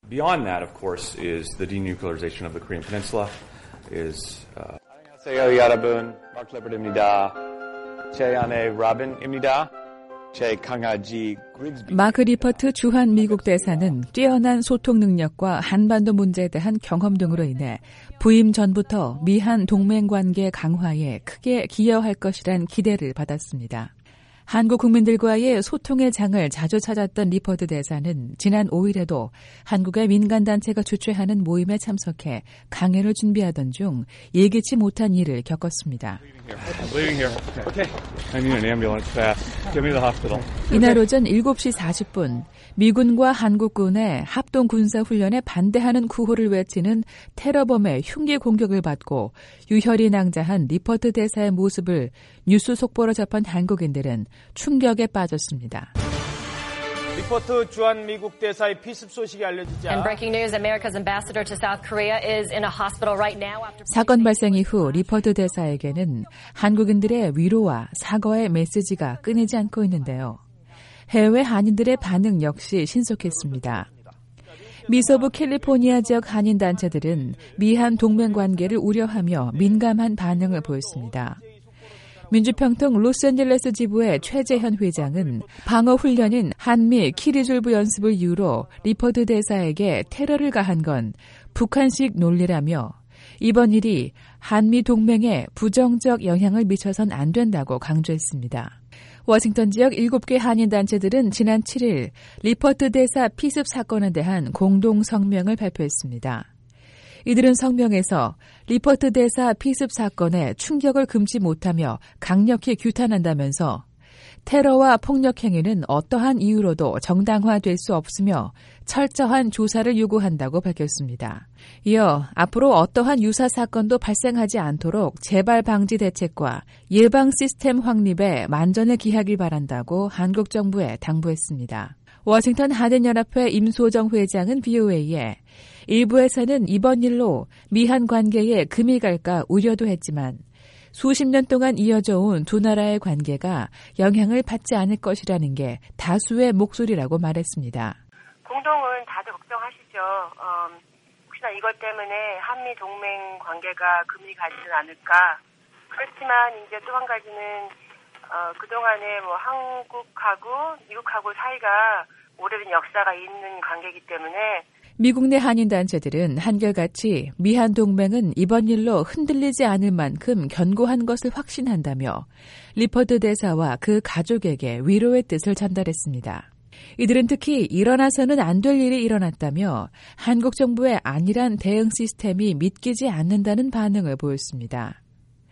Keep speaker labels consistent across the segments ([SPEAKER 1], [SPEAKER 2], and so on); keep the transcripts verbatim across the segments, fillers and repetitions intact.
[SPEAKER 1] Beyond that, of course, is the denuclearization of the Korean Peninsula. Is uh... 안녕하세요, 여러분. 마크 레버드입니다. 제 아내 로빈입니다. 제 강아지 그릭스비.
[SPEAKER 2] 마크 리퍼트 주한 미국 대사는 뛰어난 소통 능력과 한반도 문제에 대한 경험 등으로 인해 부임 전부터 미한 동맹관계 강화에 크게 기여할 것이란 기대를 받았습니다. 한국 국민들과의 소통의 장을 자주 찾았던 리퍼트 대사는 지난 오일에도 한국의 민간단체가 주최하는 모임에 참석해 강연을 준비하던 중 예기치 못한 일을 겪었습니다. 이날 오전 일곱 시 사십 분 미군과 한국군의 합동군사훈련에 반대하는 구호를 외치는 테러범의 흉기 공격을 받고 유혈이 낭자한 리퍼트 대사의 모습을 뉴스 속보로 접한 한국인들은 충격에 빠졌습니다.
[SPEAKER 3] 리퍼트 주한 미국 대사의 피습 소식이 알려지자
[SPEAKER 4] And breaking news, America's ambassador to South Korea is in a hospital right now after
[SPEAKER 2] 사건 발생 이후 리퍼트 대사에게는 한국인들의 위로와 사과의 메시지가 끊이지 않고 있는데요. 해외 한인들의 반응 역시 신속했습니다. 미서부 캘리포니아 지역 한인단체들은 미한 동맹관계를 우려하며 민감한 반응을 보였습니다. 민주평통 로스앤젤레스 지부의 최재현 회장은 방어훈련인 한미 키리졸브 연습을 이유로 리퍼트 대사에게 테러를 가한 건 북한식 논리라며 이번 일이 한미 동맹에 부정적 영향을 미쳐선 안 된다고 강조했습니다. 워싱턴 지역 일곱 개 한인단체들은 지난 칠일 리퍼트 대사 피습 사건에 대한 공동 성명을 발표했습니다. 이들은 성명에서 리퍼트 대사 피습 사건에 충격을 금치 못하며 강력히 규탄한다면서 테러와 폭력 행위는 어떠한 이유로도 정당화될 수 없으며 철저한 조사를 요구한다고 밝혔습니다. 이어 앞으로 어떠한 유사 사건도 발생하지 않도록 재발 방지 대책과 예방 시스템 확립에 만전을 기하길 바란다고 한국 정부에 당부했습니다. 워싱턴 한인연합회 임소정 회장은 브이오에이에 일부에서는 이번 일로 미한 관계에 금이 갈까 우려도 했지만 수십 년 동안 이어져 온 두 나라의 관계가 영향을 받지 않을 것이라는 게 다수의 목소리라고 말했습니다.
[SPEAKER 5] 공동은 다들 걱정하시죠. 어, 혹시나 이것 때문에 한미 동맹 관계가 금이 가지는 않을까. 그렇지만 이제 또 한 가지는 어, 그동안에 뭐 한국하고 미국하고 사이가 오래된 역사가 있는 관계이기 때문에
[SPEAKER 2] 미국 내 한인단체들은 한결같이 미한 동맹은 이번 일로 흔들리지 않을 만큼 견고한 것을 확신한다며 리퍼트 대사와 그 가족에게 위로의 뜻을 전달했습니다. 이들은 특히 일어나서는 안 될 일이 일어났다며 한국 정부의 안일한 대응 시스템이 믿기지 않는다는 반응을 보였습니다.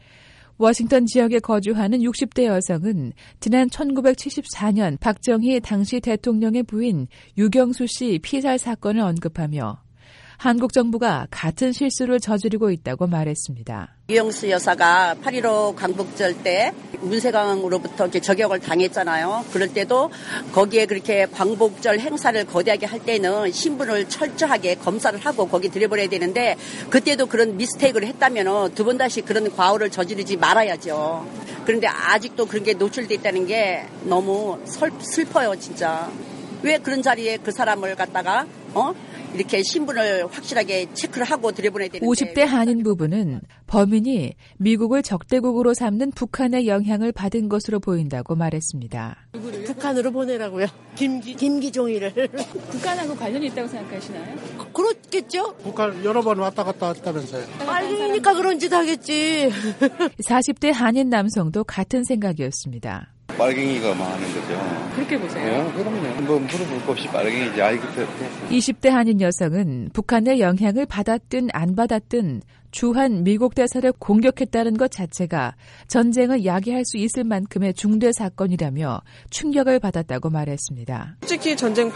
[SPEAKER 2] 워싱턴 지역에 거주하는 육십 대 여성은 지난 천구백칠십사 년 박정희 당시 대통령의 부인 유경수 씨 피살 사건을 언급하며 한국 정부가 같은 실수를 저지르고 있다고 말했습니다.
[SPEAKER 6] 유경수 여사가 팔일오 광복절 때 문세광으로부터 이렇게 저격을 당했잖아요. 그럴 때도 거기에 그렇게 광복절 행사를 거대하게 할 때는 신분을 철저하게 검사를 하고 거기 들여버려야 되는데 그때도 그런 미스테이크를 했다면 두 번 다시 그런 과오를 저지르지 말아야죠. 그런데 아직도 그런 게 노출돼 있다는 게 너무 슬퍼요, 진짜. 왜 그런 자리에 그 사람을 갖다가 어? 이렇게 신분을 확실하게 체크를 하고 들여보내야 되는데.
[SPEAKER 2] 오십 대 한인 부부는 범인이 미국을 적대국으로 삼는 북한의 영향을 받은 것으로 보인다고 말했습니다.
[SPEAKER 7] 북한으로 보내라고요. 김기, 김기종이를.
[SPEAKER 8] 북한하고 관련이 있다고 생각하시나요?
[SPEAKER 7] 그렇겠죠.
[SPEAKER 9] 북한 여러 번 왔다 갔다 했다면서요.
[SPEAKER 7] 빨리니까 그런 짓 하겠지.
[SPEAKER 2] 사십 대 한인 남성도 같은 생각이었습니다.
[SPEAKER 10] 빨갱이가 망하는 거죠.
[SPEAKER 8] 그렇게 보세요?
[SPEAKER 10] 네, 그럼요. 뭐 물어볼 것 없이 빨갱이지. 아이, 그때.
[SPEAKER 2] 이십 대 한인 여성은 북한의 영향을 받았든 안 받았든 주한 미국 대사를 공격했다는 것 자체가 전쟁을 야기할 수 있을 만큼의 중대 사건이라며 충격을 받았다고 말했습니다.
[SPEAKER 11] 솔직히 전쟁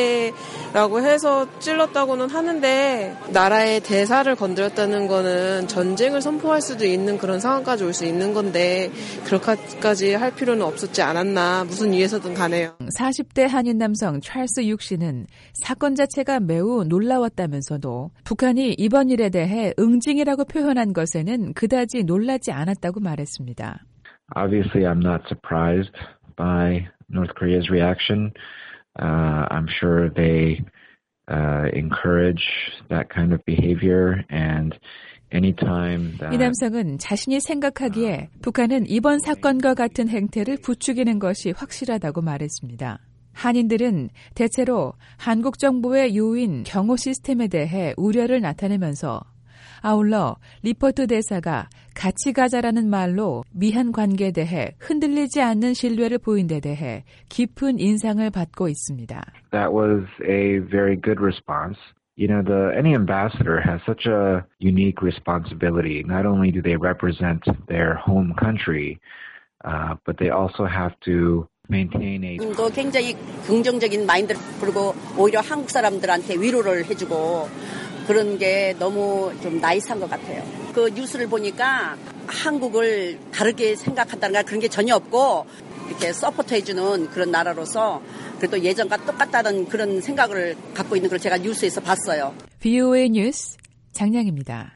[SPEAKER 11] 반대라고 해서 찔렀다고는 하는데 나라의 대사를 건드렸다는 거는 전쟁을 선포할 수도 있는 그런 상황까지 올 수 있는 건데 그렇게까지 할 필요는 없었지 않았나 무슨 이유에서든 가네요.
[SPEAKER 2] 사십 대 한인 남성 찰스 육 씨는 사건 자체가 매우 놀라웠다면서도 북한이 이번 일에 대해 응징이 라고 표현한 것에는 그다지 놀라지 않았다고 말했습니다.
[SPEAKER 12] Obviously, I'm not surprised by North Korea's reaction. Uh, I'm sure they uh, encourage that kind of behavior and anytime that
[SPEAKER 2] 이 남성은 자신이 생각하기에 북한은 이번 사건과 같은 행태를 부추기는 것이 확실하다고 말했습니다. 한인들은 대체로 한국 정부의 요인 경호 시스템에 대해 우려를 나타내면서 아울러 리포트 대사가 같이 가자라는 말로 미한 관계에 대해 흔들리지 않는 신뢰를 보인 데 대해 깊은 인상을 받고 있습니다.
[SPEAKER 12] That was a very good response. You know, the any ambassador has such a unique responsibility. Not only do they represent their home country, uh, but they also have to maintain a.
[SPEAKER 6] 또 굉장히 긍정적인 마인드 그리고 오히려 한국 사람들한테 위로를 해주고 그런 게 너무 좀 나이스한 것 같아요. 그 뉴스를 보니까 한국을 다르게 생각한다는 그런 게 전혀 없고 이렇게 서포트해주는 그런 나라로서 그래도 예전과 똑같다는 그런 생각을 갖고 있는 걸 제가 뉴스에서 봤어요.
[SPEAKER 2] 브이오에이 뉴스 장량입니다.